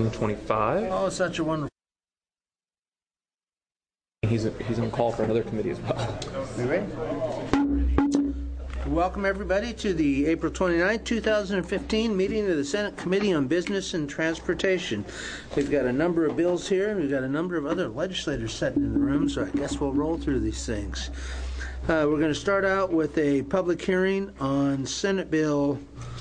25. Oh, such a wonderful. He's on call for another committee as well. You ready? Welcome, everybody, to the April 29, 2015 meeting of the Senate Committee on Business and Transportation. We've got a number of bills here, and we've got a number of other legislators sitting in the room, so I guess we'll roll through these things. We're going to start out with a public hearing on Senate Bill,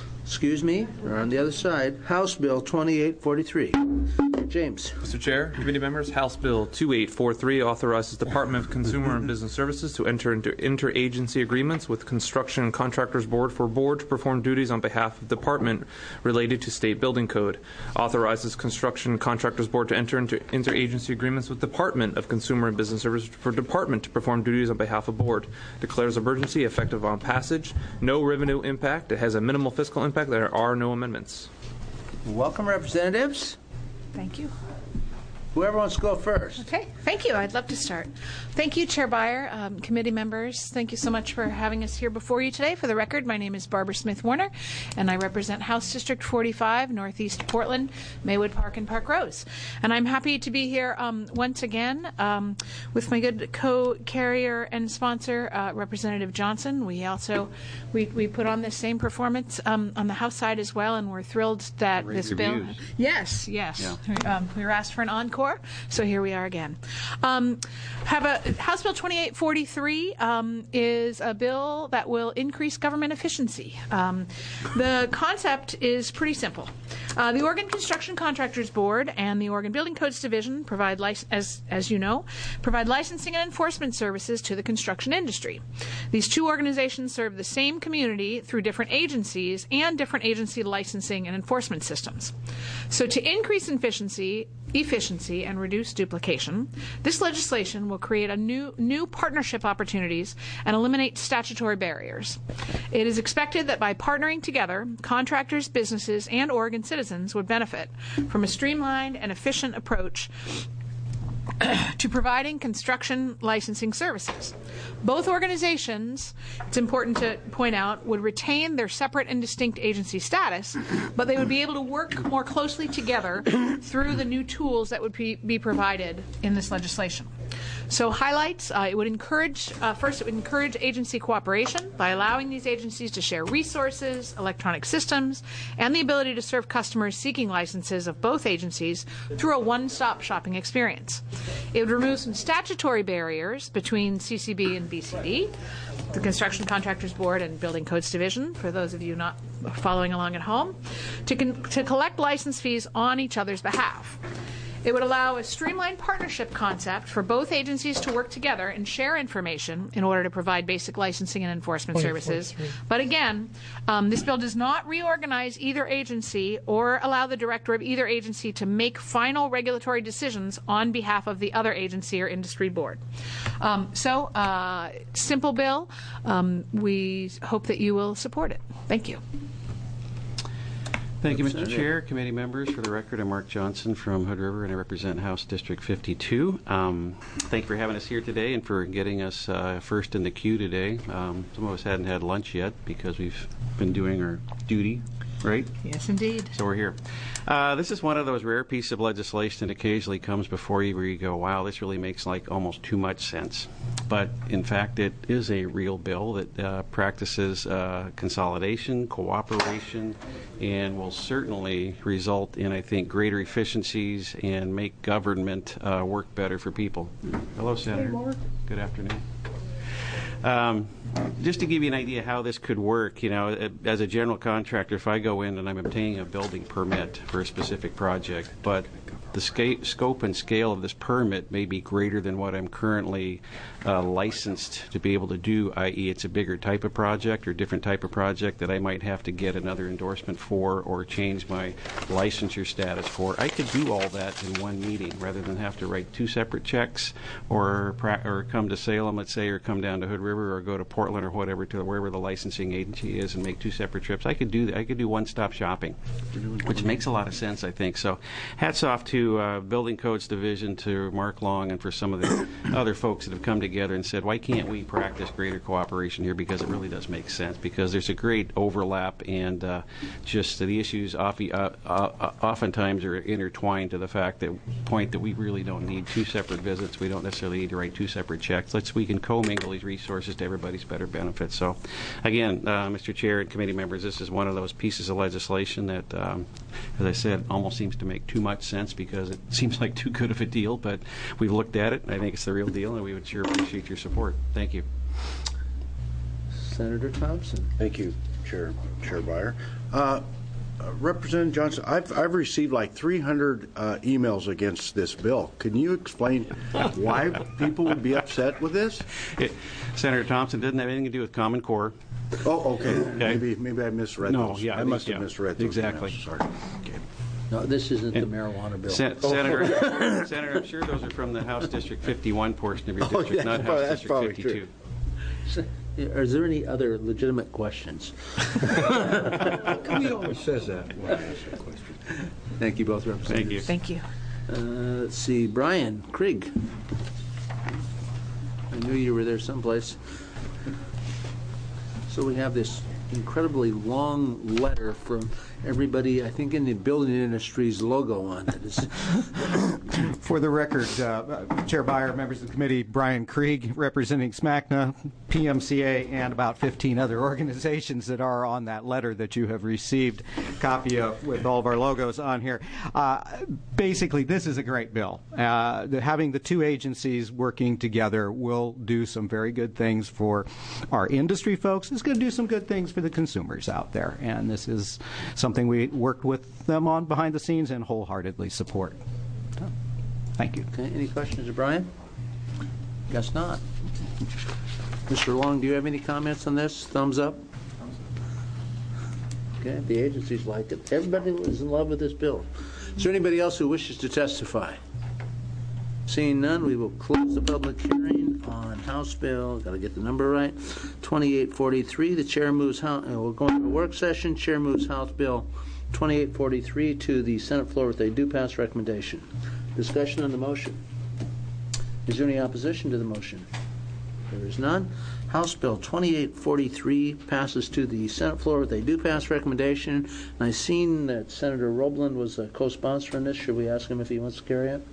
or on the other side, House Bill 2843. James. Mr. Chair, committee members, House Bill 2843 authorizes Department of Consumer and Business Services to enter into interagency agreements with Construction Contractors Board for board to perform duties on behalf of the department related to state building code. Authorizes Construction Contractors Board to enter into interagency agreements with Department of Consumer and Business Services for department to perform duties on behalf of board. Declares emergency effective on passage. No revenue impact. It has a minimal fiscal impact. There are no amendments. Welcome, representatives. Thank you. Whoever wants to go first. Okay, thank you. I'd love to start. Thank you, Chair Beyer, committee members. Thank you so much for having us here before you today. For the record, my name is Barbara Smith Warner, and I represent House District 45, Northeast Portland, Maywood Park, and Park Rose. And I'm happy to be here once again with my good co-carrier and sponsor, Representative Johnson. We put on this same performance on the House side as well, and we're thrilled that this bill. Yes. Yeah. We were asked for an encore. So here we are again. House Bill 2843 is a bill that will increase government efficiency. The concept is pretty simple. The Oregon Construction Contractors Board and the Oregon Building Codes Division provide, as you know, provide licensing and enforcement services to the construction industry. These two organizations serve the same community through different agencies and different agency licensing and enforcement systems. So to increase efficiency and reduce duplication, this legislation will create a new partnership opportunities and eliminate statutory barriers. It is expected that by partnering together, contractors, businesses, and Oregon citizens would benefit from a streamlined and efficient approach to providing construction licensing services. Both organizations, it's important to point out, would retain their separate and distinct agency status, but they would be able to work more closely together through the new tools that would be provided in this legislation. So highlights, it would encourage agency cooperation by allowing these agencies to share resources, electronic systems, and the ability to serve customers seeking licenses of both agencies through a one-stop shopping experience. It would remove some statutory barriers between CCB and BCD, the Construction Contractors Board and Building Codes Division, for those of you not following along at home, to collect license fees on each other's behalf. It would allow a streamlined partnership concept for both agencies to work together and share information in order to provide basic licensing and enforcement services. But again, this bill does not reorganize either agency or allow the director of either agency to make final regulatory decisions on behalf of the other agency or industry board. Simple bill. We hope that you will support it. Thank you. Thank you, Mr. Chair, committee members. For the record, I'm Mark Johnson from Hood River, and I represent House District 52. Thank you for having us here today and for getting us first in the queue today. Some of us hadn't had lunch yet because we've been doing our duty, right? Yes, indeed. So we're here. This is one of those rare pieces of legislation that occasionally comes before you where you go, wow, this really makes like almost too much sense. But in fact, it is a real bill that practices consolidation, cooperation, and will certainly result in, I think, greater efficiencies and make government work better for people. Hello, Senator. Good afternoon. Just to give you an idea how this could work, as a general contractor, if I go in and I'm obtaining a building permit for a specific project, but the scope and scale of this permit may be greater than what I'm currently licensed to be able to do, i.e. it's a bigger type of project or different type of project that I might have to get another endorsement for or change my licensure status for. I could do all that in one meeting rather than have to write two separate checks or come to Salem, let's say, or come down to Hood River or go to Portland or whatever, to wherever the licensing agency is, and make two separate trips. I could do one-stop shopping, which makes a lot of sense, I think. So hats off to to Building Codes Division, to Mark Long, and for some of the other folks that have come together and said, why can't we practice greater cooperation here? Because it really does make sense, because there's a great overlap, and just the issues oftentimes are intertwined to the point that we really don't need two separate visits. We don't necessarily need to write two separate checks. We can commingle these resources to everybody's better benefit. So, again, Mr. Chair and committee members, this is one of those pieces of legislation that, as I said, almost seems to make too much sense because it seems like too good of a deal. But we've looked at it, and I think it's the real deal, and we would sure appreciate your support. Thank you. Senator Thompson. Thank you, Chair Byer. Representative Johnson, I've received like 300 emails against this bill. Can you explain why people would be upset with this? Senator Thompson, didn't have anything to do with Common Core. Oh, okay. Maybe I misread those. Yeah, I must have misread those. Exactly. Emails. Sorry. Okay. No, this isn't the marijuana bill. Senator, I'm sure those are from the House District 51 portion of your district, not House District 52. Is there any other legitimate questions? He always says that. Thank you both, representatives. Thank you. Thank you. Let's see, Brian Krieg. I knew you were there someplace. So we have this incredibly long letter from everybody, I think, in the building industry's logo on it. For the record, Chair Byer, members of the committee, Brian Krieg, representing SMACNA, PMCA, and about 15 other organizations that are on that letter that you have received a copy of with all of our logos on here. Basically, this is a great bill. Having the two agencies working together will do some very good things for our industry folks. It's going to do some good things for the consumers out there, and this is something we worked with them on behind the scenes and wholeheartedly support. Thank you. Okay, any questions of Brian? Guess not. Mr. Long, do you have any comments on this? Thumbs up? Okay, the agencies like it. Everybody is in love with this bill. Is there anybody else who wishes to testify? Seeing none, we will close the public hearing on House Bill, got to get the number right, 2843. The chair moves, we're going to a work session. Chair moves House Bill 2843 to the Senate floor with a due pass recommendation. Discussion on the motion. Is there any opposition to the motion? There is none. House Bill 2843 passes to the Senate floor with a due pass recommendation. And I've seen that Senator Roebland was a co-sponsor on this. Should we ask him if he wants to carry it?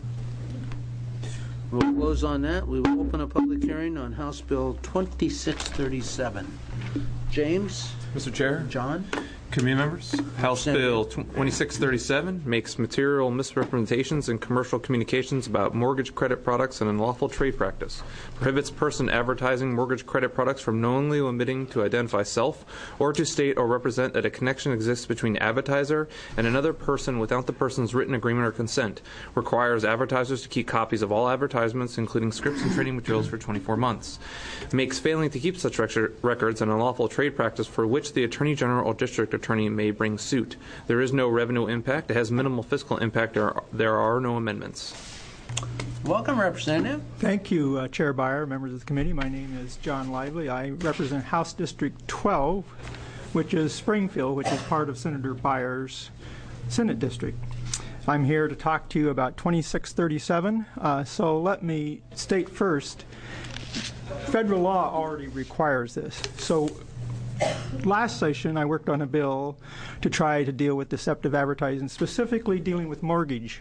We'll close on that. We will open a public hearing on House Bill 2637. James? Mr. Chair? John? Committee members, House Bill 2637 makes material misrepresentations in commercial communications about mortgage credit products an unlawful trade practice, prohibits person advertising mortgage credit products from knowingly omitting to identify self or to state or represent that a connection exists between advertiser and another person without the person's written agreement or consent, requires advertisers to keep copies of all advertisements, including scripts and training materials, for 24 months, makes failing to keep such records an unlawful trade practice for which the Attorney General or District Attorney may bring suit. There is no revenue impact. It has minimal fiscal impact. There are no amendments. Welcome, Representative. Thank you, Chair Byer, members of the committee. My name is John Lively. I represent House District 12, which is Springfield, which is part of Senator Byer's Senate district. I'm here to talk to you about 2637. So let me state first, federal law already requires this. So last session, I worked on a bill to try to deal with deceptive advertising, specifically dealing with mortgage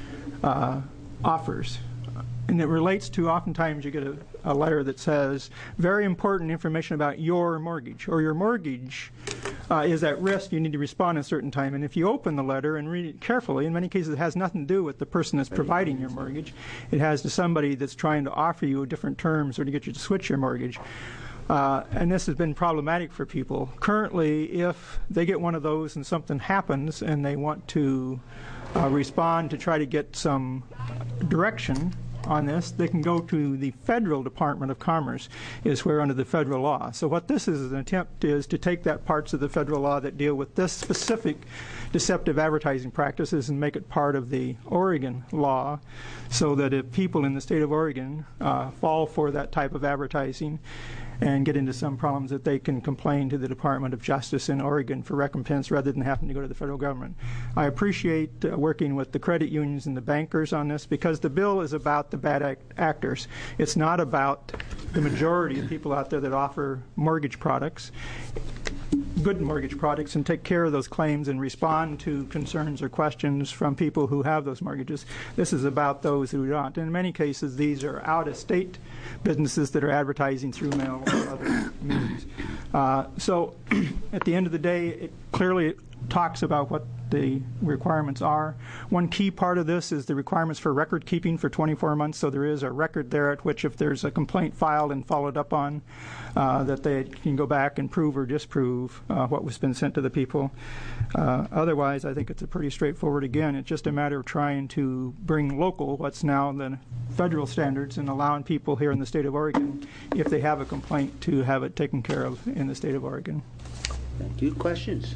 offers. And it relates to, oftentimes you get a letter that says, very important information about your mortgage, or your mortgage is at risk, you need to respond in a certain time. And if you open the letter and read it carefully, in many cases it has nothing to do with the person that's providing your mortgage. It has to somebody that's trying to offer you different terms or to get you to switch your mortgage. And this has been problematic for people. Currently, if they get one of those and something happens and they want to respond to try to get some direction on this, they can go to the Federal Department of Commerce, is where under the federal law. So what this is an attempt is to take that parts of the federal law that deal with this specific deceptive advertising practices and make it part of the Oregon law, so that if people in the state of Oregon fall for that type of advertising and get into some problems, that they can complain to the Department of Justice in Oregon for recompense rather than having to go to the federal government. I appreciate working with the credit unions and the bankers on this, because the bill is about the bad actors. It's not about the majority of people out there that offer mortgage products, good mortgage products, and take care of those claims and respond to concerns or questions from people who have those mortgages. This is about those who don't. In many cases, these are out-of-state businesses that are advertising through mail or other means. So at the end of the day, it clearly talks about what the requirements are. One key part of this is the requirements for record keeping for 24 months, so there is a record there at which, if there's a complaint filed and followed up on, that they can go back and prove or disprove what was been sent to the people. Otherwise, I think it's a pretty straightforward. Again, it's just a matter of trying to bring local, what's now the federal standards, and allowing people here in the state of Oregon, if they have a complaint, to have it taken care of in the state of Oregon. Thank you. Questions?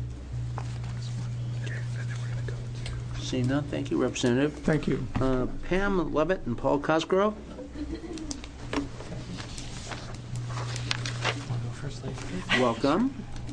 Seeing none, thank you, Representative. Thank you. Pam Levitt and Paul Cosgrove. Welcome.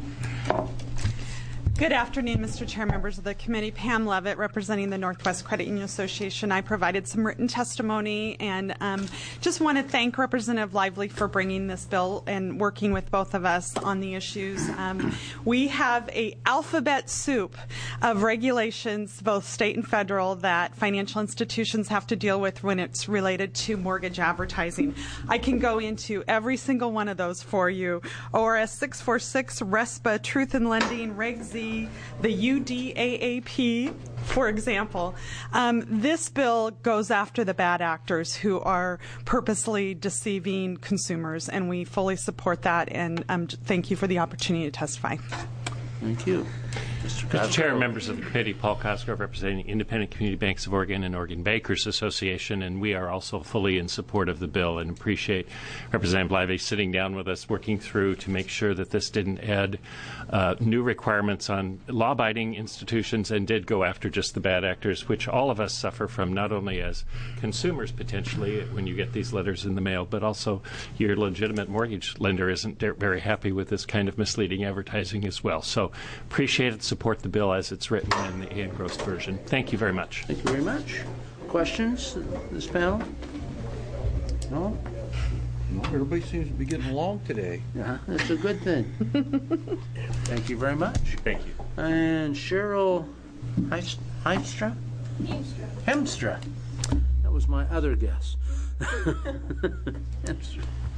Good afternoon, Mr. Chair, members of the committee. Pam Levitt, representing the Northwest Credit Union Association. I provided some written testimony, and just want to thank Representative Lively for bringing this bill and working with both of us on the issues. We have a alphabet soup of regulations, both state and federal, that financial institutions have to deal with when it's related to mortgage advertising. I can go into every single one of those for you. ORS 646, RESPA, Truth in Lending, Reg Z, the UDAAP, for example. This bill goes after the bad actors who are purposely deceiving consumers, and we fully support that, and thank you for the opportunity to testify. Thank you. Mr. Chair, members of the committee, Paul Cosgrove, representing Independent Community Banks of Oregon and Oregon Bankers Association, and we are also fully in support of the bill and appreciate Representative Lively sitting down with us, working through to make sure that this didn't add new requirements on law-abiding institutions and did go after just the bad actors, which all of us suffer from, not only as consumers potentially when you get these letters in the mail, but also your legitimate mortgage lender isn't very happy with this kind of misleading advertising as well. So appreciate it. Support the bill as it's written in the engrossed version. Thank you very much. Thank you very much. Questions, this panel? No? Everybody seems to be getting along today. Yeah, that's a good thing. Thank you very much. Thank you. And Cheryl Hemstra? Hemstra. That was my other guess. Hemstra.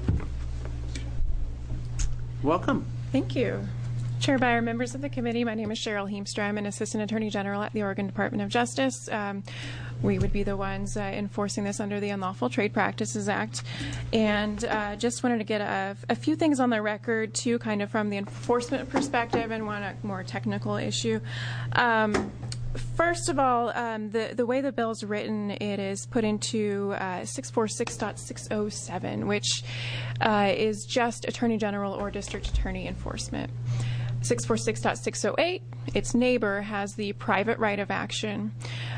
Welcome. Thank you. Chair Byer, members of the committee, my name is Cheryl Heemstra. I'm an Assistant Attorney General at the Oregon Department of Justice. We would be the ones enforcing this under the Unlawful Trade Practices Act. And just wanted to get a few things on the record, too, kind of from the enforcement perspective, and one more technical issue. First of all, the way the bill is written, it is put into 646.607, which is just Attorney General or District Attorney enforcement. 646.608, its neighbor has the private right of action.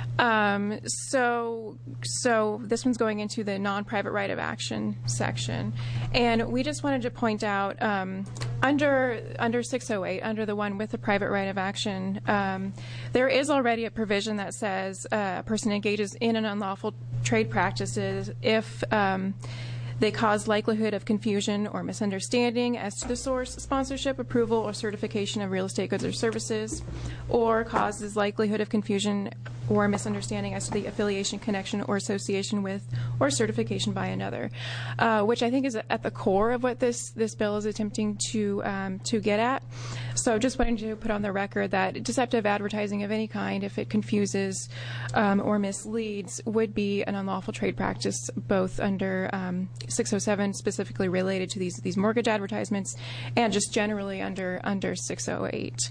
So this one's going into the non-private right of action section. And we just wanted to point out, under 608, under the one with the private right of action, there is already a provision that says a person engages in an unlawful trade practices if they cause likelihood of confusion or misunderstanding as to the source, sponsorship, approval, or certification of real estate goods or services, or causes likelihood of confusion or misunderstanding as to the affiliation, connection, or association with or certification by another, which I think is at the core of what this bill is attempting to get at. So just wanted to put on the record that deceptive advertising of any kind, if it confuses or misleads, would be an unlawful trade practice, both under 607 specifically related to these mortgage advertisements, and just generally under 608.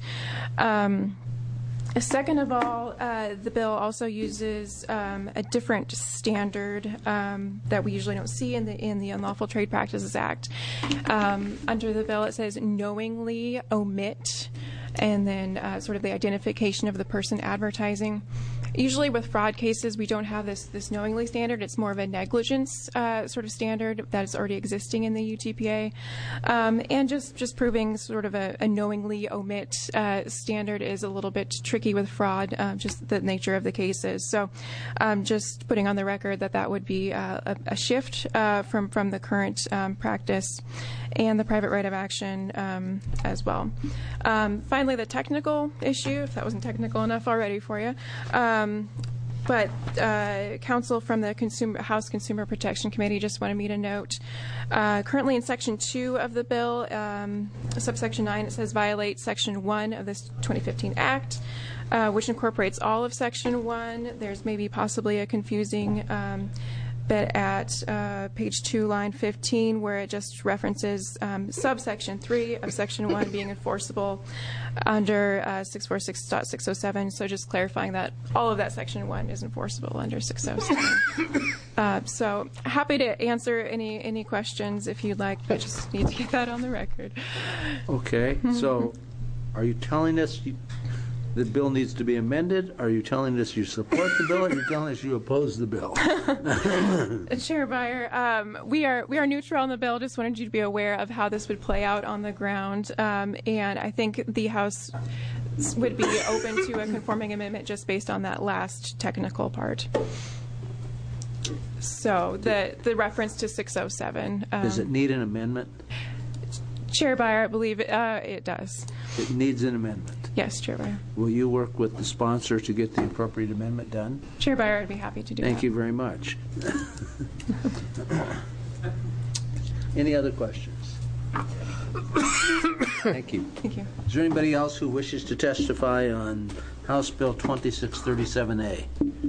Second of all, the bill also uses a different standard that we usually don't see in the Unlawful Trade Practices Act. Under the bill, it says knowingly omit, and then sort of the identification of the person advertising. Usually with fraud cases, we don't have this knowingly standard. It's more of a negligence sort of standard that is already existing in the UTPA. And just proving sort of a knowingly omit standard is a little bit tricky with fraud, just the nature of the cases. So just putting on the record that would be a shift from the current practice and the private right of action as well. Finally, the technical issue, if that wasn't technical enough already for you. But counsel from the House Consumer Protection Committee just wanted me to note, currently in Section 2 of the bill, subsection 9, it says violate Section 1 of this 2015 Act, which incorporates all of Section 1. There's maybe possibly a confusing bit at page 2, line 15, where it just references subsection 3 of Section 1 being enforceable under 646.607. So just clarifying that all of that Section 1 is enforceable under 607. So happy to answer any questions if you'd like, but just need to get that on the record. Okay, so are you telling us the bill needs to be amended? Are you telling us you support the bill, or are you telling us you oppose the bill? Chair Beyer, we are neutral on the bill. Just wanted you to be aware of how this would play out on the ground, and I think the House would be open to a conforming amendment just based on that last technical part. So the reference to 607. Does it need an amendment? Chair Beyer, I believe it does. It needs an amendment. Yes, Chair Beyer. Will you work with the sponsor to get the appropriate amendment done? Chair Beyer, I'd be happy to do that. Thank you very much. Any other questions? Thank you. Thank you. Is there anybody else who wishes to testify on House Bill 2637A?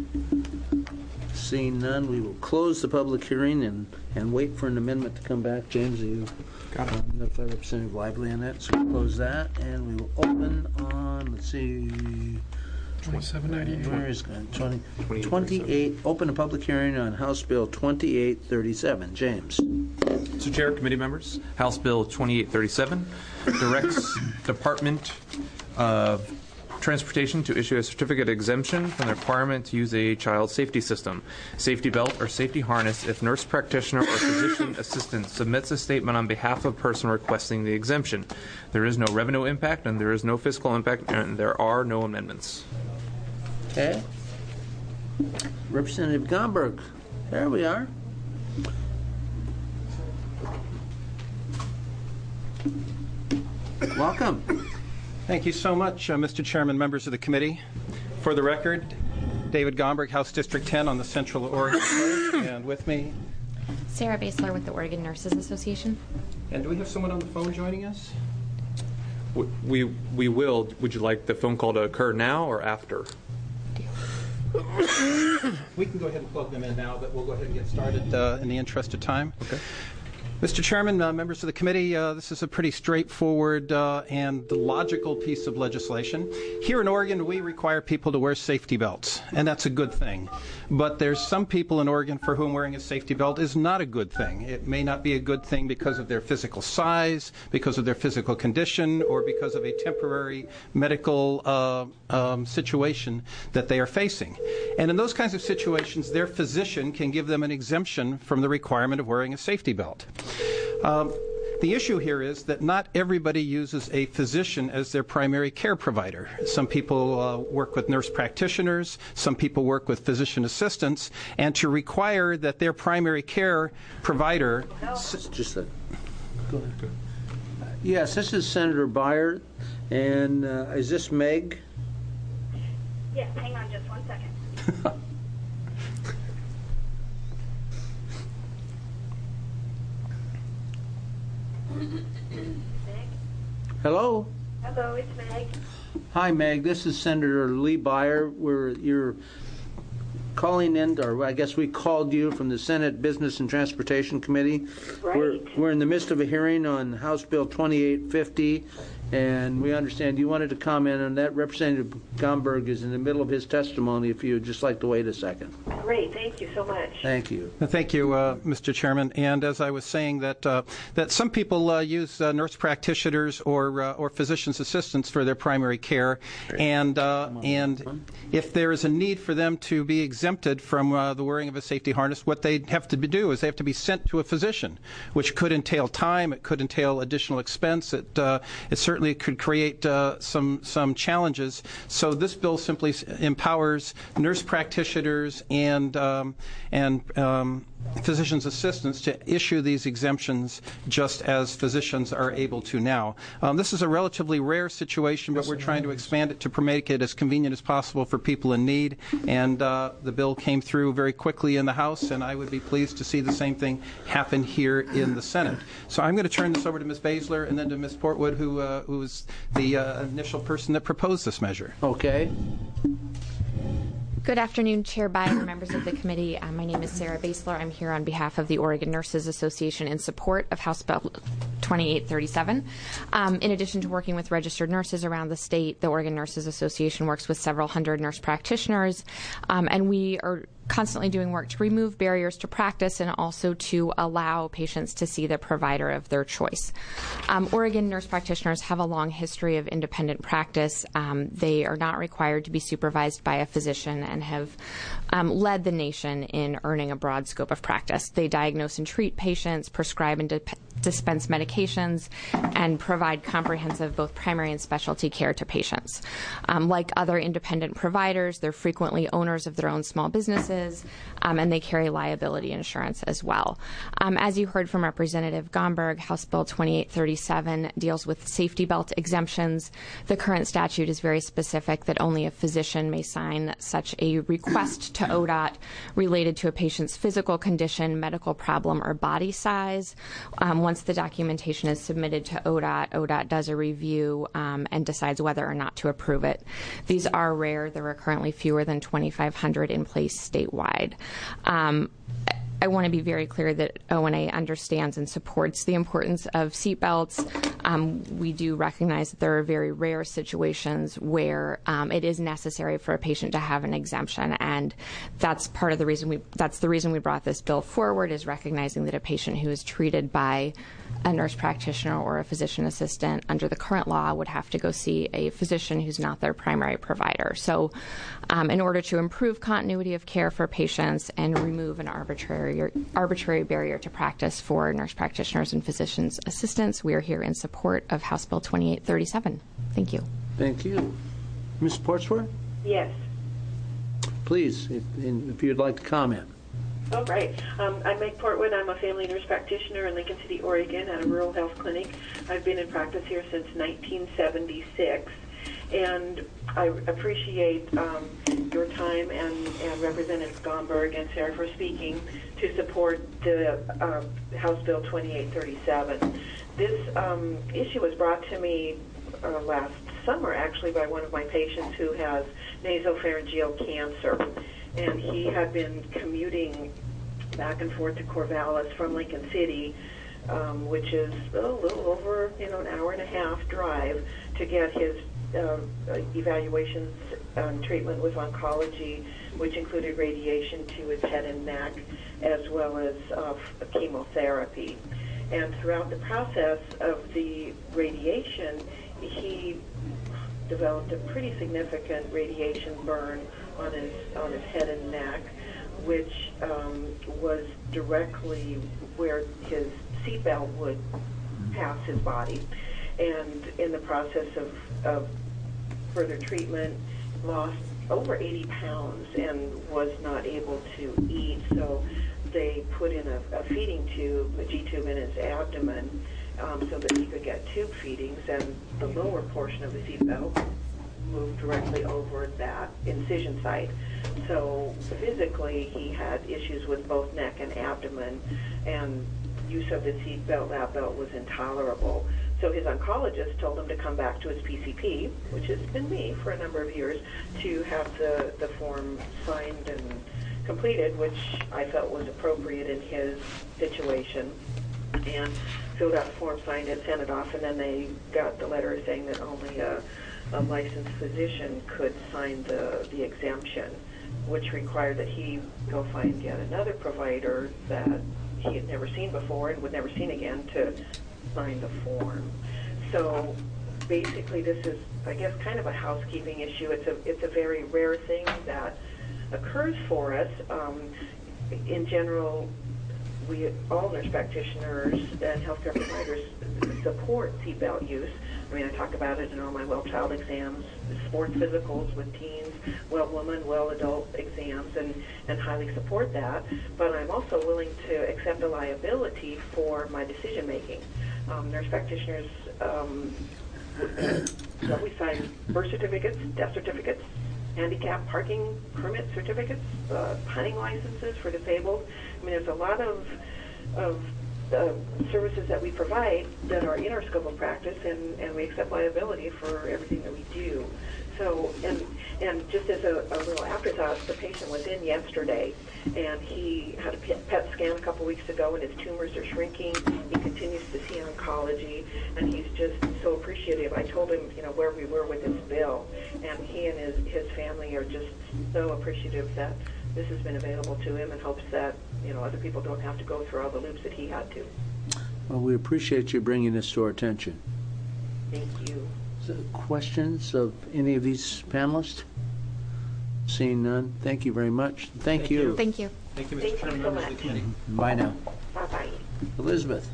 Seeing none, we will close the public hearing and wait for an amendment to come back. James, you notify Representative Lively on that, so we'll close that, and we will open on, let's see, 2798. where is it? 28. Open a public hearing on House Bill 2837. James. So, Chair, committee members, House Bill 2837 directs Department of Transportation to issue a certificate exemption from the requirement to use a child safety system, safety belt, or safety harness if nurse practitioner or physician assistant submits a statement on behalf of a person requesting the exemption. There is no revenue impact, and there is no fiscal impact, and there are no amendments. Okay. Representative Gomberg. There we are. Welcome. Thank you so much, Mr. Chairman, members of the committee. For the record, David Gomberg, House District 10 on the Central Oregon Coast, and with me, Sarah Basler with the Oregon Nurses Association. And do we have someone on the phone joining us? We will. Would you like the phone call to occur now or after? We can go ahead and plug them in now, but we'll go ahead and get started in the interest of time. Okay. Mr. Chairman, members of the committee, this is a pretty straightforward and logical piece of legislation. Here in Oregon, we require people to wear safety belts, and that's a good thing. But there's some people in Oregon for whom wearing a safety belt is not a good thing. It may not be a good thing because of their physical size, because of their physical condition, or because of a temporary medical situation that they are facing. And in those kinds of situations, their physician can give them an exemption from the requirement of wearing a safety belt. The issue here is that not everybody uses a physician as their primary care provider. Some people work with nurse practitioners, some people work with physician assistants, and to require that their primary care provider... Just a... Go ahead. Yes, this is Senator Beyer, and is this Meg? Yes, hang on just 1 second. Hello? Hello, it's Meg. Hi, Meg. This is Senator Lee Beyer. You're calling in, or I guess we called you from the Senate Business and Transportation Committee. Right. We're in the midst of a hearing on House Bill 2850, and we understand you wanted to comment on that. Representative Gomberg is in the middle of his testimony, if you would just like to wait a second. Great. Thank you so much. Thank you. Thank you, Mr. Chairman. And as I was saying, that some people use nurse practitioners or physician's assistants for their primary care, and if there is a need for them to be exempted from the wearing of a safety harness, what they have to do is they have to be sent to a physician, which could entail time, it could entail additional expense, it certainly could create some challenges. So this bill simply empowers nurse practitioners and physician's assistants to issue these exemptions just as physicians are able to now. This is a relatively rare situation, but we're trying to expand it to make it as convenient as possible for people in need. And the bill came through very quickly in the House, and I would be pleased to see the same thing happen here in the Senate. So I'm going to turn this over to Ms. Baszler and then to Ms. Portwood, who was the initial person that proposed this measure. Okay. Good afternoon, Chair Byer and members of the committee. My name is Sarah Baszler. I'm here on behalf of the Oregon Nurses Association in support of House Bill 2837. In addition to working with registered nurses around the state, the Oregon Nurses Association works with several hundred nurse practitioners, and we are constantly doing work to remove barriers to practice and also to allow patients to see the provider of their choice. Oregon nurse practitioners have a long history of independent practice. They are not required to be supervised by a physician and have led the nation in earning a broad scope of practice. They diagnose and treat patients, prescribe and dispense medications, and provide comprehensive both primary and specialty care to patients. Like other independent providers, they're frequently owners of their own small businesses, and they carry liability insurance as well. As you heard from Representative Gomberg, House Bill 2837 deals with safety belt exemptions. The current statute is very specific that only a physician may sign such a request to ODOT related to a patient's physical condition, medical problem, or body size. Once the documentation is submitted to ODOT, ODOT does a review and decides whether or not to approve it. These are rare. There are currently fewer than 2,500 in place statewide. I want to be very clear that ONA understands and supports the importance of seatbelts. We do recognize that there are very rare situations where it is necessary for a patient to have an exemption, and that's part of the reason that's the reason we brought this bill forward, is recognizing that a patient who is treated by a nurse practitioner or a physician assistant under the current law would have to go see a physician who's not their primary provider. So in order to improve continuity of care for patients and remove an arbitrary barrier to practice for nurse practitioners and physicians assistants, we are here in support of House Bill 2837. Thank you. Thank you. Ms. Portsworth? Yes. Please, if you'd like to comment. All right. I'm Meg Portwood. I'm a family nurse practitioner in Lincoln City, Oregon, at a rural health clinic. I've been in practice here since 1976, and I appreciate your time and Representative Gomberg and Sarah for speaking to support the House Bill 2837. This issue was brought to me last summer, actually, by one of my patients who has nasopharyngeal cancer. And he had been commuting back and forth to Corvallis from Lincoln City, which is a little over an hour and a half drive, to get his evaluations and treatment with oncology, which included radiation to his head and neck, as well as chemotherapy. And throughout the process of the radiation, he developed a pretty significant radiation burn on his head and neck, which was directly where his seatbelt would pass his body. And in the process of further treatment, lost over 80 pounds and was not able to eat. So they put in a feeding tube, a G-tube in his abdomen, so that he could get tube feedings, and the lower portion of the seatbelt moved directly over that incision site. So physically, he had issues with both neck and abdomen, and use of the seatbelt, lap belt was intolerable. So his oncologist told him to come back to his PCP, which has been me for a number of years, to have the form signed and completed, which I felt was appropriate in his situation, and filled out the form, signed it, sent it off, and then they got the letter saying that only a licensed physician could sign the exemption. which required that he go find yet another provider that he had never seen before and would never seen again to sign the form. So basically this is, I guess, kind of a housekeeping issue. It's a very rare thing that occurs for us. In general, all nurse practitioners and healthcare providers support seatbelt use. I mean, I talk about it in all my well child exams, sports physicals with teens, well woman, well adult exams, and highly support that. But I'm also willing to accept a liability for my decision making. Nurse practitioners, we sign birth certificates, death certificates, handicap parking permit certificates, hunting licenses for disabled. I mean, there's a lot of services that we provide that are in our scope of practice, and we accept liability for everything that we do. So, and just as a little afterthought, the patient was in yesterday, and he had a PET scan a couple weeks ago, and his tumors are shrinking. He continues to see oncology, and he's just so appreciative. I told him, where we were with his bill, and he and his family are just so appreciative that this has been available to him, and hopes that other people don't have to go through all the loops that he had to. Well, we appreciate you bringing this to our attention. Thank you. So, questions of any of these panelists? Seeing none, thank you very much. Thank you. Thank you. Thank you, Mr. Chairman, members of the committee. Bye now. Bye-bye. Elizabeth.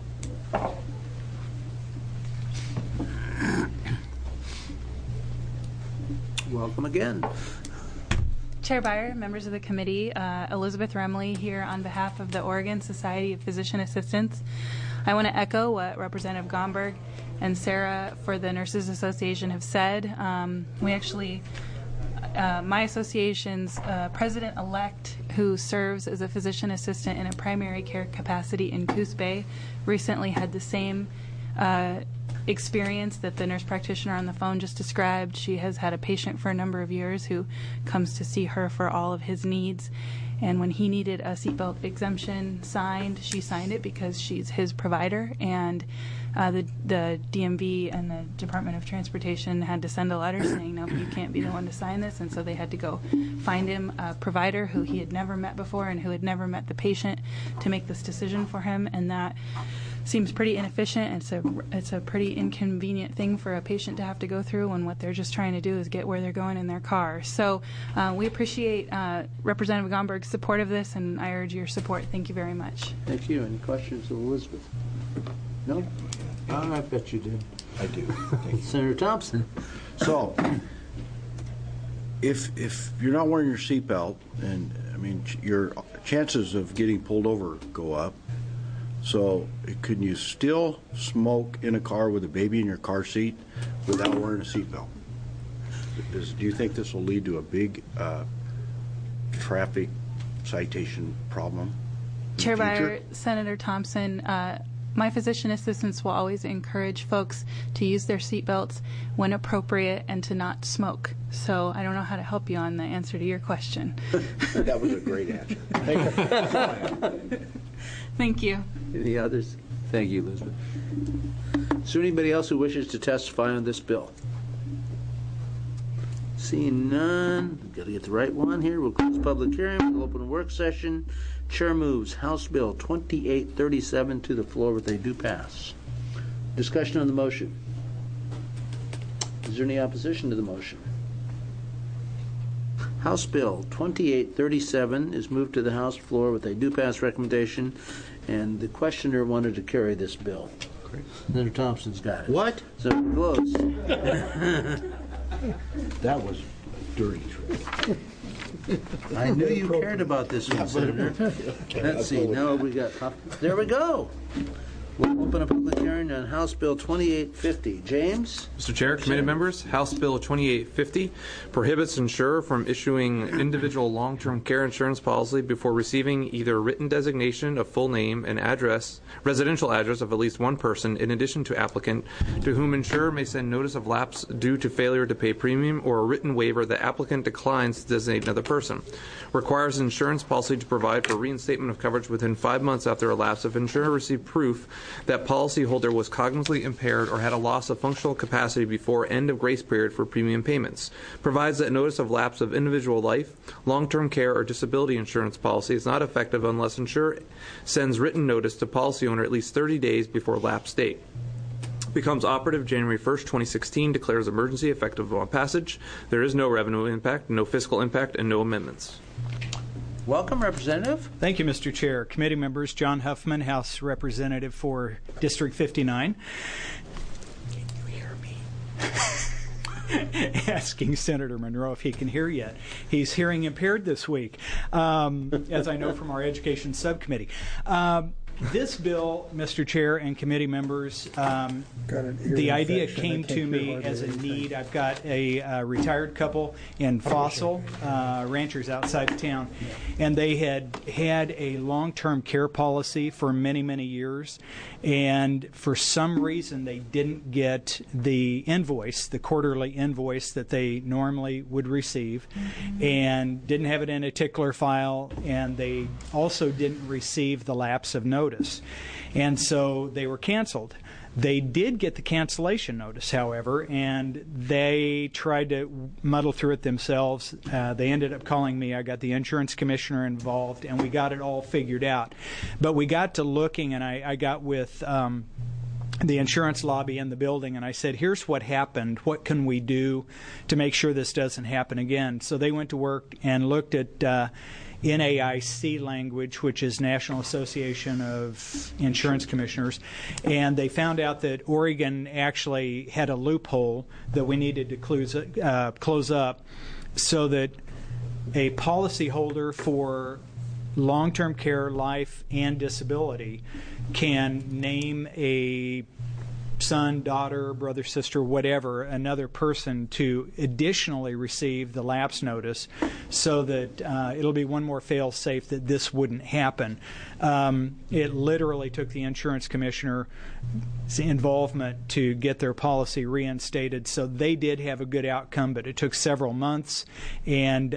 Welcome again. Chair Byer, members of the committee, Elizabeth Remley here on behalf of the Oregon Society of Physician Assistants. I want to echo what Representative Gomberg and Sarah for the Nurses Association have said. We actually, my association's president-elect, who serves as a physician assistant in a primary care capacity in Coos Bay, recently had the same experience that the nurse practitioner on the phone just described. She has had a patient for a number of years who comes to see her for all of his needs. And when he needed a seatbelt exemption signed, she signed it because she's his provider. And the DMV and the Department of Transportation had to send a letter saying, no, you can't be the one to sign this. And so they had to go find him a provider who he had never met before and who had never met the patient to make this decision for him. And that seems pretty inefficient. It's a pretty inconvenient thing for a patient to have to go through when what they're just trying to do is get where they're going in their car. So we appreciate Representative Gomberg's support of this, and I urge your support. Thank you very much. Thank you. Any questions of Elizabeth? No? I bet you do. I do. Thank you. Senator Thompson. So, if you're not wearing your seatbelt, and I mean your chances of getting pulled over go up. So, can you still smoke in a car with a baby in your car seat without wearing a seatbelt? Do you think this will lead to a big traffic citation problem? Chair Byer, Senator Thompson, my physician assistants will always encourage folks to use their seatbelts when appropriate and to not smoke. So I don't know how to help you on the answer to your question. That was a great answer. Thank you. Thank you. Any others? Thank you, Elizabeth. Is there anybody else who wishes to testify on this bill? Seeing none, we've got to get the right one here. We'll close public hearing. We'll open a work session. Chair moves House Bill 2837 to the floor with a due pass. Discussion on the motion. Is there any opposition to the motion? House Bill 2837 is moved to the House floor with a due pass recommendation, and the questioner wanted to carry this bill. Great. Senator Thompson's got it. What? So close. That was a dirty trick. I knew you cared about this one, Senator. Let's see. No, we got. There we go. We'll open a public hearing on House Bill 2850. James? Mr. Chair, committee members, House Bill 2850 prohibits insurer from issuing individual long-term care insurance policy before receiving either written designation of full name and address, residential address of at least one person, in addition to applicant, to whom insurer may send notice of lapse due to failure to pay premium, or a written waiver that applicant declines to designate another person. Requires insurance policy to provide for reinstatement of coverage within 5 months after a lapse if insurer received proof that policyholder was cognitively impaired or had a loss of functional capacity before end of grace period for premium payments. Provides that notice of lapse of individual life, long-term care, or disability insurance policy is not effective unless insurer sends written notice to policy owner at least 30 days before lapse date. Becomes operative January 1st, 2016, declares emergency effective upon passage. There is no revenue impact, no fiscal impact, and no amendments. Welcome, Representative. Thank you, Mr. Chair. Committee members, John Huffman, House Representative for District 59. Can you hear me? Asking Senator Monroe if he can hear yet. He's hearing impaired this week, as I know from our Education Subcommittee. This bill, Mr. Chair and committee members, the idea came to me as a need. I've got a retired couple in Fossil, ranchers outside of town, and they had had a long-term care policy for many, many years, and for some reason they didn't get the invoice, the quarterly invoice that they normally would receive, and didn't have it in a tickler file, and they also didn't receive the lapse of notice. And so they were canceled. They did get the cancellation notice, however, and they tried to muddle through it themselves. They ended up calling me. I got the insurance commissioner involved, and we got it all figured out. But we got to looking, and I got with the insurance lobby in the building, and I said, here's what happened. What can we do to make sure this doesn't happen again? So they went to work and looked at NAIC language, which is National Association of Insurance Commissioners, and they found out that Oregon actually had a loophole that we needed to close up so that a policyholder for long-term care, life, and disability can name a son, daughter, brother, sister, whatever, another person to additionally receive the lapse notice so that it'll be one more fail-safe that this wouldn't happen. It literally took the insurance commissioner's involvement to get their policy reinstated, so they did have a good outcome, but it took several months, and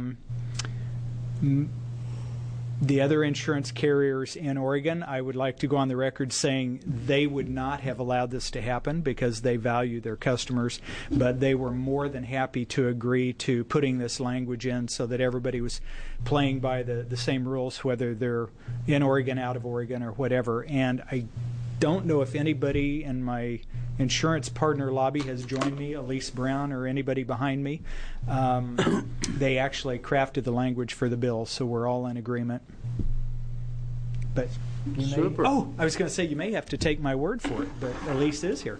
the other insurance carriers in Oregon, I would like to go on the record saying they would not have allowed this to happen because they value their customers, but they were more than happy to agree to putting this language in so that everybody was playing by the same rules, whether they're in Oregon, out of Oregon, or whatever. And I don't know if anybody in my insurance partner lobby has joined me, Elise Brown or anybody behind me. They actually crafted the language for the bill, so we're all in agreement. But Super. Oh, I was going to say you may have to take my word for it, but Elise is here.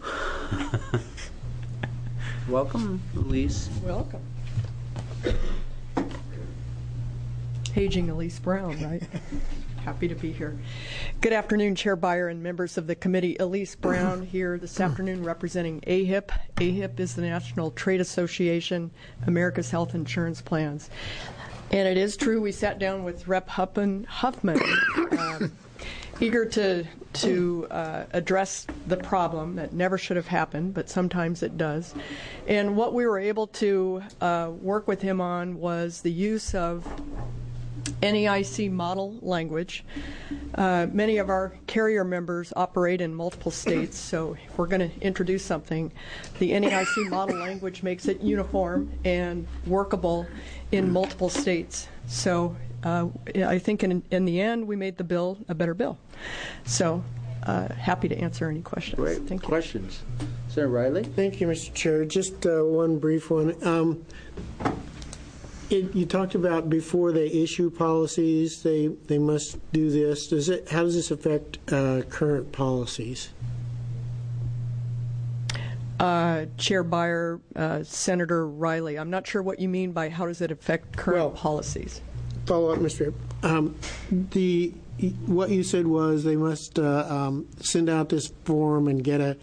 Welcome, Elise. Welcome. Paging Elise Brown, right? Happy to be here. Good afternoon, Chair Beyer and members of the committee. Elise Brown here this afternoon representing AHIP. AHIP is the National Trade Association, America's Health Insurance Plans. And it is true, we sat down with Rep. Huffman, eager to address the problem that never should have happened, but sometimes it does. And what we were able to work with him on was the use of NAIC model language. Many of our carrier members operate in multiple states, so if we're going to introduce something, the NAIC model language makes it uniform and workable in multiple states. So I think in the end, we made the bill a better bill. So happy to answer any questions. Great. Thank you. Questions? Senator Riley? Thank you, Mr. Chair. Just one brief one. You talked about before they issue policies, they must do this. How does this affect current policies? Chair Beyer, Senator Riley, I'm not sure what you mean by how does it affect current policies. Follow up, Mr. What you said was they must send out this form and get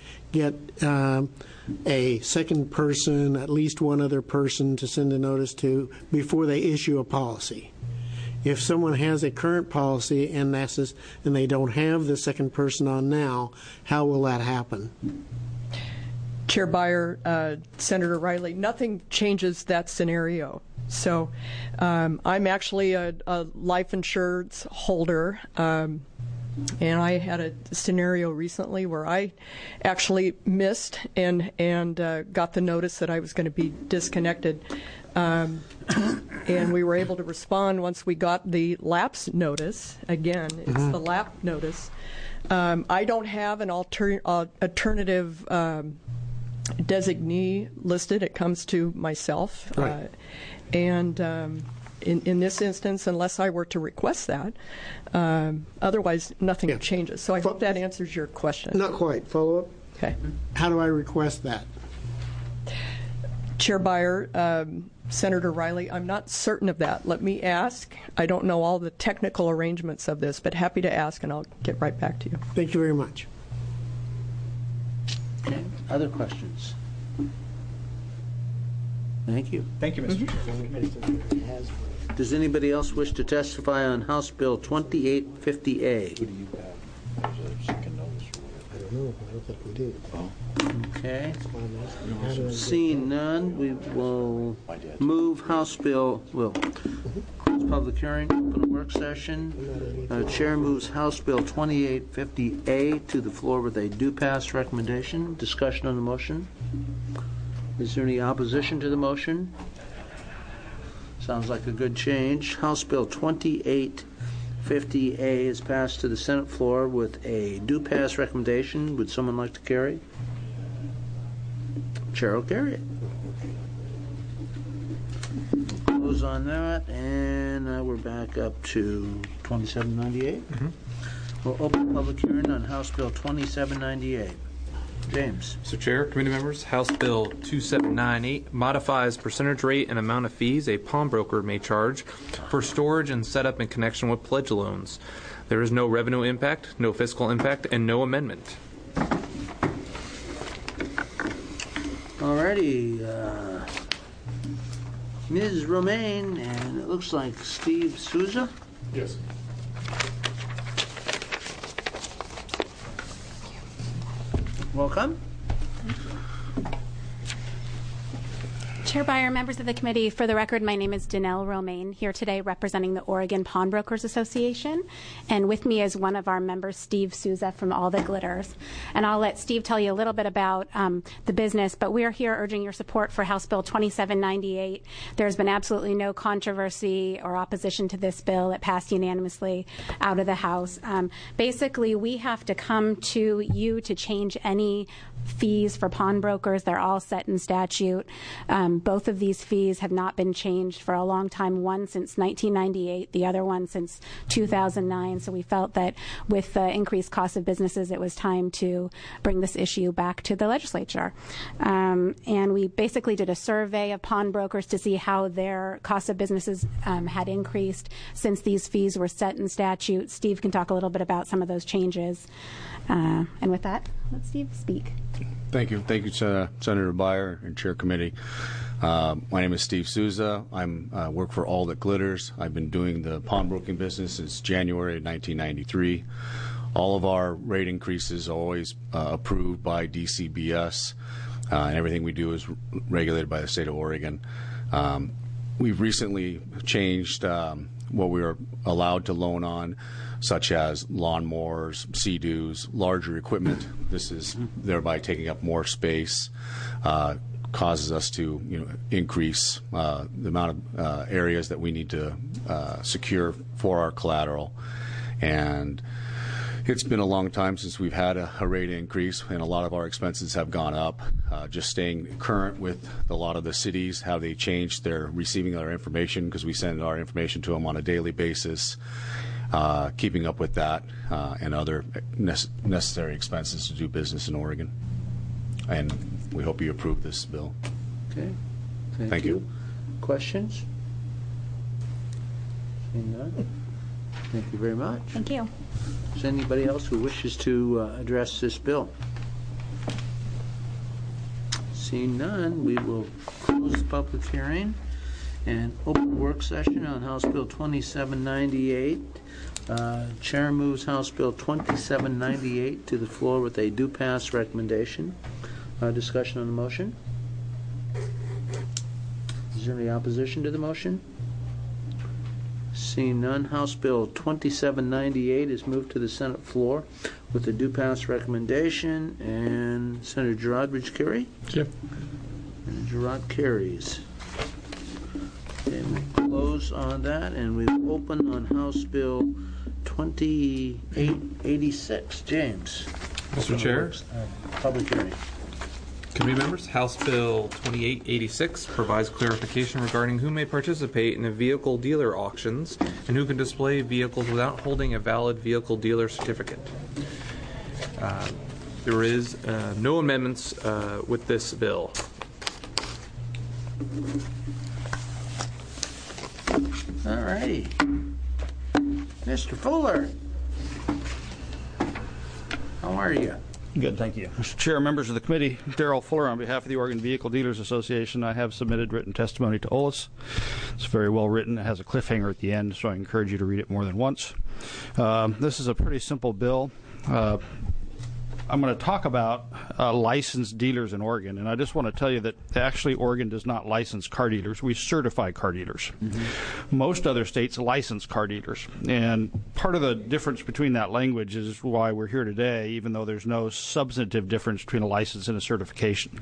a second person, at least one other person to send a notice to before they issue a policy. If someone has a current policy and they don't have the second person on now, how will that happen? Chair Beyer, Senator Riley, nothing changes that scenario. So I'm actually a life insurance holder. And I had a scenario recently where I actually missed and got the notice that I was going to be disconnected. And we were able to respond once we got the lapse notice. Again, it's the lapse notice. I don't have an alternative designee listed. It comes to myself. Right. In this instance, unless I were to request that, otherwise nothing changes. So I hope that answers your question. Not quite. Follow up? Okay. How do I request that? Chair Beyer, Senator Riley, I'm not certain of that. Let me ask. I don't know all the technical arrangements of this, but happy to ask, and I'll get right back to you. Thank you very much. Okay. Other questions? Thank you. Thank you, Mr. Chair. Does anybody else wish to testify on House Bill 2850A? I don't know. I don't think we do. Okay. Seeing none, we will move House Bill. We'll close public hearing, open a work session. Chair moves House Bill 2850A to the floor with a do pass recommendation. Discussion on the motion. Is there any opposition to the motion? Sounds like a good change. House Bill 2850A is passed to the Senate floor with a do pass recommendation. Would someone like to carry? Chair will carry it. Close on that, and now we're back up to 2798. We'll open public hearing on House Bill 2798. James. Mr. Chair, committee members, House Bill 2798 modifies percentage rate and amount of fees a pawnbroker may charge for storage and setup in connection with pledge loans. There is no revenue impact, no fiscal impact, and no amendment. Alrighty, Ms. Romaine, and it looks like Steve Souza. Yes. Welcome. Chair Beyer, members of the committee, for the record, my name is Danelle Romaine, here today representing the Oregon Pawnbrokers Association, and with me is one of our members, Steve Souza from All the Glitters. And I'll let Steve tell you a little bit about the business, but we are here urging your support for House Bill 2798. There's been absolutely no controversy or opposition to this bill. It passed unanimously out of the House. Basically, we have to come to you to change any fees for pawnbrokers. They're all set in statute. Both of these fees have not been changed for a long time, one since 1998, the other one since 2009. So we felt that with the increased cost of businesses, it was time to bring this issue back to the legislature. And we basically did a survey of pawnbrokers to see how their cost of businesses had increased since these fees were set in statute. Steve can talk a little bit about some of those changes. And with that, let Steve speak. Thank you. Thank you, Senator Beyer and Chair Committee. My name is Steve Souza. I work for All That Glitters. I've been doing the pawnbroking business since January of 1993. All of our rate increases are always approved by DCBS, and everything we do is regulated by the state of Oregon. We've recently changed what we are allowed to loan on, such as lawnmowers, Sea-Doos, larger equipment. This is thereby taking up more space, causes us to increase the amount of areas that we need to secure for our collateral. And it's been a long time since we've had a rate increase, and a lot of our expenses have gone up. Just staying current with a lot of the cities, how they changed their receiving our information, because we send our information to them on a daily basis. Keeping up with that and other necessary expenses to do business in Oregon. And we hope you approve this bill. Okay. Thank you. Questions? Seeing none? Thank you very much. Thank you. Is there anybody else who wishes to address this bill? Seeing none, we will close the public hearing and open work session on House Bill 2798. Chair moves House Bill 2798 to the floor with a do pass recommendation. Discussion on the motion. Is there any opposition to the motion? Seeing none, House Bill 2798 is moved to the Senate floor with a do-pass recommendation, and Senator Girard, would you carry? Yep. And Girard carries. Okay, we'll close on that, and we open on House Bill 2886. James. Mr. Chair. Public hearing. Committee members, House Bill 2886 provides clarification regarding who may participate in vehicle dealer auctions and who can display vehicles without holding a valid vehicle dealer certificate. There is no amendments with this bill. All righty. Mr. Fuller, how are you? Good, thank you. Mr. Chair, members of the committee, Darrell Fuller on behalf of the Oregon Vehicle Dealers Association. I have submitted written testimony to OLS. It's very well written. It has a cliffhanger at the end, so I encourage you to read it more than once. This is a pretty simple bill. I'm going to talk about licensed dealers in Oregon, and I just want to tell you that actually Oregon does not license car dealers. We certify car dealers. Mm-hmm. Most other states license car dealers, and part of the difference between that language is why we're here today, even though there's no substantive difference between a license and a certification.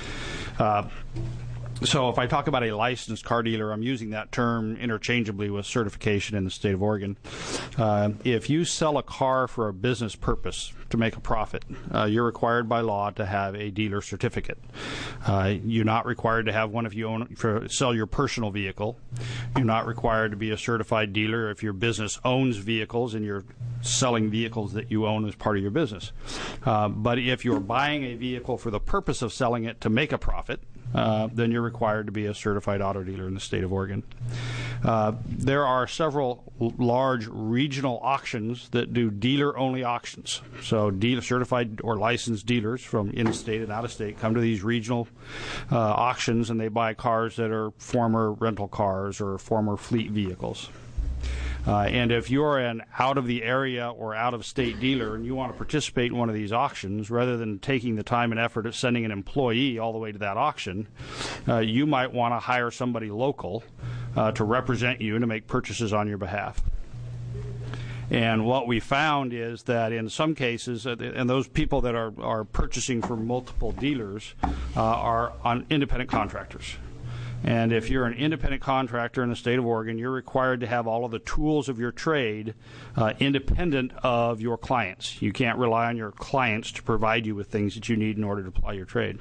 So if I talk about a licensed car dealer, I'm using that term interchangeably with certification in the state of Oregon. If you sell a car for a business purpose to make a profit, you're required by law to have a dealer certificate. You're not required to have one if you sell your personal vehicle. You're not required to be a certified dealer if your business owns vehicles and you're selling vehicles that you own as part of your business. But if you're buying a vehicle for the purpose of selling it to make a profit, then you're required to be a certified auto dealer in the state of Oregon. There are several large regional auctions that do dealer-only auctions. So certified or licensed dealers from in-state and out-of-state come to these regional auctions, and they buy cars that are former rental cars or former fleet vehicles. And if you're an out-of-the-area or out-of-state dealer and you want to participate in one of these auctions, rather than taking the time and effort of sending an employee all the way to that auction, you might want to hire somebody local to represent you and to make purchases on your behalf. And what we found is that in some cases, and those people that are purchasing from multiple dealers are on independent contractors. And if you're an independent contractor in the state of Oregon, you're required to have all of the tools of your trade independent of your clients. You can't rely on your clients to provide you with things that you need in order to apply your trade.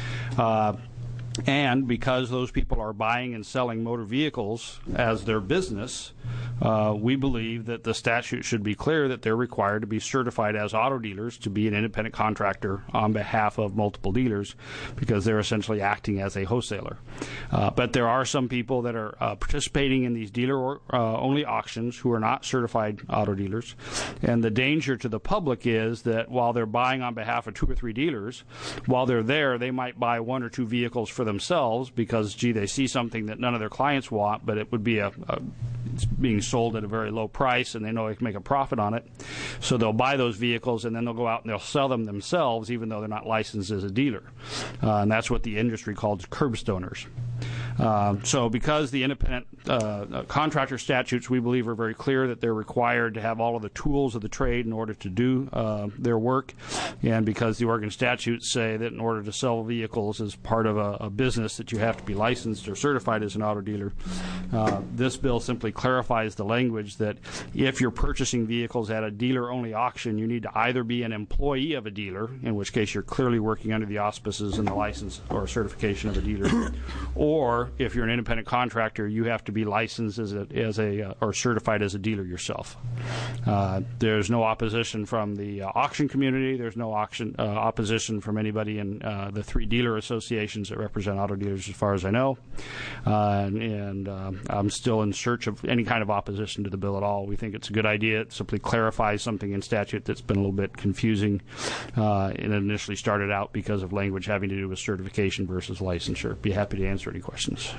And because those people are buying and selling motor vehicles as their business, we believe that the statute should be clear that they're required to be certified as auto dealers to be an independent contractor on behalf of multiple dealers, because they're essentially acting as a wholesaler. But there are some people that are participating in these dealer-only auctions who are not certified auto dealers. And the danger to the public is that while they're buying on behalf of 2 or 3 dealers, while they're there, they might buy 1 or 2 vehicles for themselves because, they see something that none of their clients want, but it would be it's being sold at a very low price, and they know they can make a profit on it. So they'll buy those vehicles, and then they'll go out and they'll sell them themselves, even though they're not licensed as a dealer. And that's what the industry calls curbstoners. So because the independent contractor statutes, we believe, are very clear that they're required to have all of the tools of the trade in order to do their work, and because the Oregon statutes say that in order to sell vehicles as part of a business that you have to be licensed or certified as an auto dealer, this bill simply clarifies the language that if you're purchasing vehicles at a dealer-only auction, you need to either be an employee of a dealer, in which case you're clearly working under the auspices and the license or certification of a dealer, or if you're an independent contractor, you have to be licensed or certified as a dealer yourself. There's no opposition from the auction community. There's no opposition from anybody in the 3 dealer associations that represent auto dealers, as far as I know. And I'm still in search of any kind of opposition to the bill at all. We think it's a good idea. It simply clarifies something in statute that's been a little bit confusing. It initially started out because of language having to do with certification versus licensure. Be happy to answer any questions.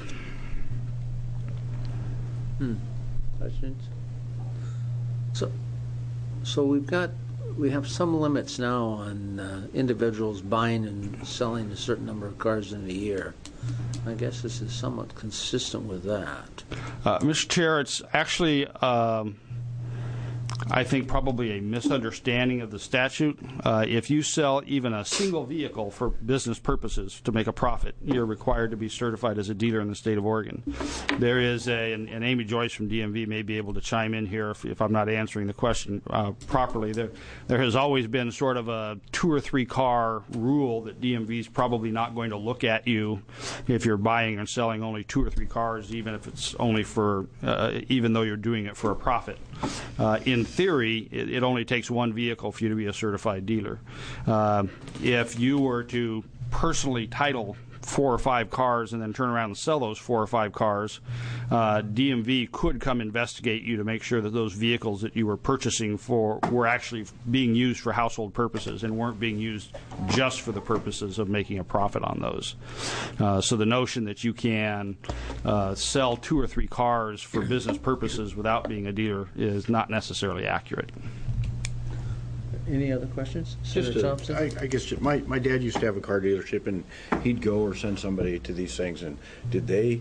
Questions? So we've got we have some limits now on individuals buying and selling a certain number of cars in a year. I guess this is somewhat consistent with that. Mr. Chair, it's actually, I think, probably a misunderstanding of the statute. If you sell even a single vehicle for business purposes to make a profit, you're required to be certified as a dealer in the state of Oregon. There is and Amy Joyce from DMV may be able to chime in here if I'm not answering the question properly. There has always been sort of a 2 or 3 car rule that DMV is probably not going to look at you if you're buying and selling only 2 or 3 cars, even if it's only for, even though you're doing it for a profit. In theory, it only takes 1 vehicle for you to be a certified dealer. If you were to personally title 4 or 5 cars and then turn around and sell those 4 or 5 cars, DMV could come investigate you to make sure that those vehicles that you were purchasing for were actually being used for household purposes and weren't being used just for the purposes of making a profit on those. So the notion that you can sell 2 or 3 cars for business purposes without being a dealer is not necessarily accurate. Any other questions? Senator Thompson? I guess my dad used to have a car dealership, and he'd go or send somebody to these things. And do they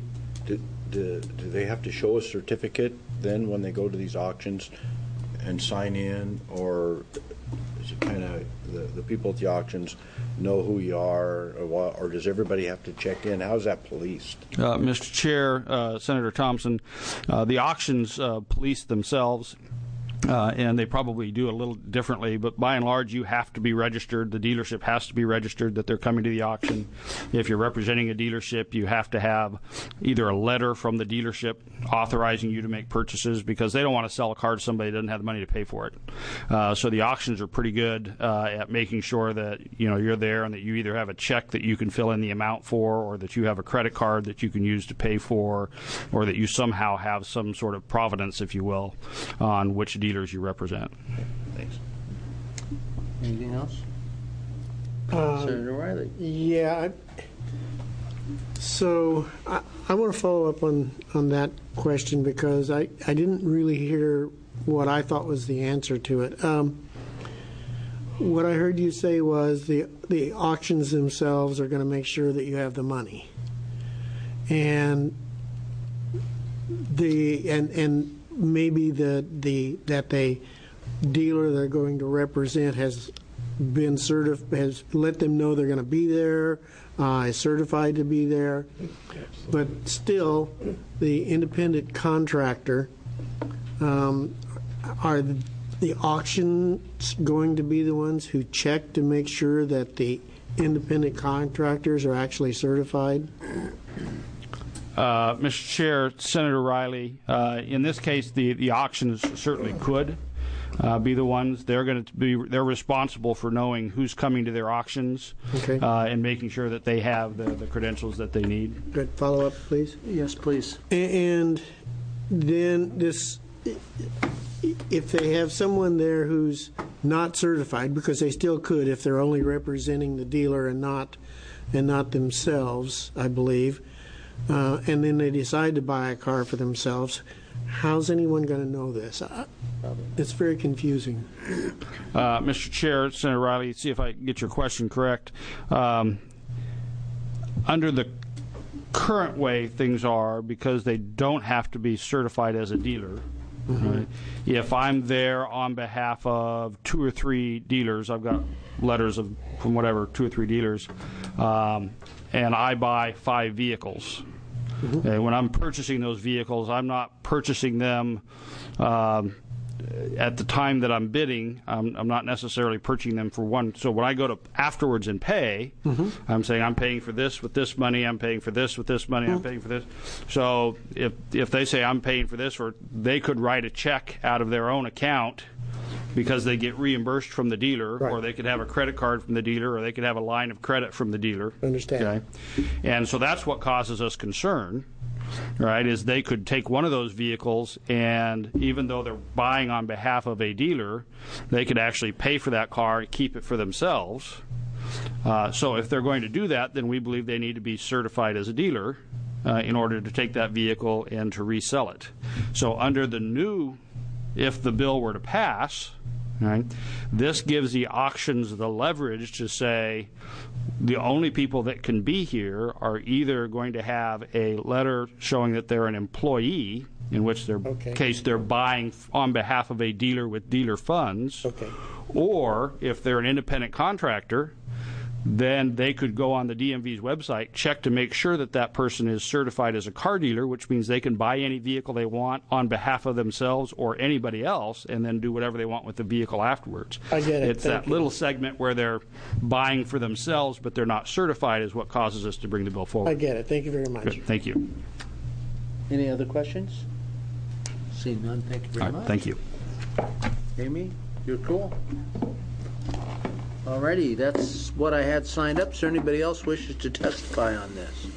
have to show a certificate then when they go to these auctions and sign in, or is it kind of the people at the auctions know who you are, or does everybody have to check in? How is that policed? Mr. Chair, Senator Thompson, the auctions police themselves. And they probably do a little differently, but by and large, you have to be registered. The dealership has to be registered that they're coming to the auction. If you're representing a dealership, you have to have either a letter from the dealership authorizing you to make purchases, because they don't want to sell a car to somebody that doesn't have the money to pay for it. So the auctions are pretty good at making sure that you're there and that you either have a check that you can fill in the amount for, or that you have a credit card that you can use to pay for, or that you somehow have some sort of provenance, if you will, on which dealers you represent. Thanks. Anything else? Senator Riley. Yeah. So I want to follow up on that question, because I didn't really hear what I thought was the answer to it. What I heard you say was the auctions themselves are going to make sure that you have the money, and maybe that the dealer they're going to represent has been has let them know they're going to be there, is certified to be there, but still, the independent contractor, are the auctions going to be the ones who check to make sure that the independent contractors are actually certified? Mr. Chair, Senator Riley, in this case, the auctions certainly could be the ones. They're responsible for knowing who's coming to their auctions, okay, and making sure that they have the credentials that they need. Good. Follow up, please. Yes, please. And then if they have someone there who's not certified, because they still could if they're only representing the dealer and not themselves, I believe. And then they decide to buy a car for themselves, how's anyone going to know this? It's very confusing. Mr. Chair, Senator Riley, see if I get your question correct. Under the current way things are, because they don't have to be certified as a dealer, right? If I'm there on behalf of 2 or 3 dealers, I've got letters from whatever, 2 or 3 dealers, and I buy 5 vehicles. And when I'm purchasing those vehicles, I'm not purchasing them at the time that I'm bidding. I'm not necessarily purchasing them for one. So when I go to afterwards and pay, I'm saying I'm paying for this with this money, I'm paying for this with this money, I'm paying for this. So if they say I'm paying for this, or they could write a check out of their own account because they get reimbursed from the dealer, right, or they could have a credit card from the dealer, or they could have a line of credit from the dealer. Understand. Okay? And so that's what causes us concern, right, is they could take one of those vehicles, and even though they're buying on behalf of a dealer, they could actually pay for that car and keep it for themselves. So if they're going to do that, then we believe they need to be certified as a dealer in order to take that vehicle and to resell it. So under the new, if the bill were to pass, Right? This gives the auctions the leverage to say the only people that can be here are either going to have a letter showing that they're an employee, in which case they're buying on behalf of a dealer with dealer funds, or if they're an independent contractor, then they could go on the DMV's website, check to make sure that that person is certified as a car dealer, which means they can buy any vehicle they want on behalf of themselves or anybody else, and then do whatever they want with the vehicle afterwards. I get it. It's that little segment where they're buying for themselves, but they're not certified is what causes us to bring the bill forward. I get it. Thank you very much. Good. Thank you. Any other questions? Seeing none, thank you very much. Thank you. Amy, you're cool. Alrighty, that's what I had signed up. Is there anybody else wishes to testify on this?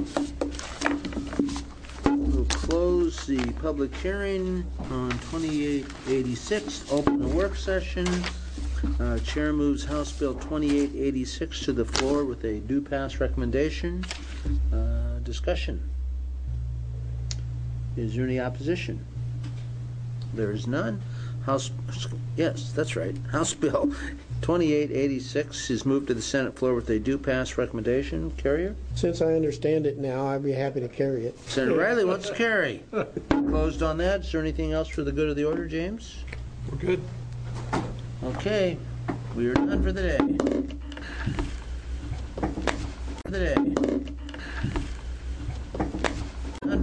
We'll close the public hearing on 2886, open the work session. Chair moves House Bill 2886 to the floor with a due pass recommendation. Discussion. Is there any opposition? There is none. Yes, that's right. House Bill 2886 is moved to the Senate floor with a due pass recommendation. Carrier? Since I understand it now, I'd be happy to carry it. Senator Riley wants to carry. Closed on that. Is there anything else for the good of the order, James? We're good. Okay. We are done for the day.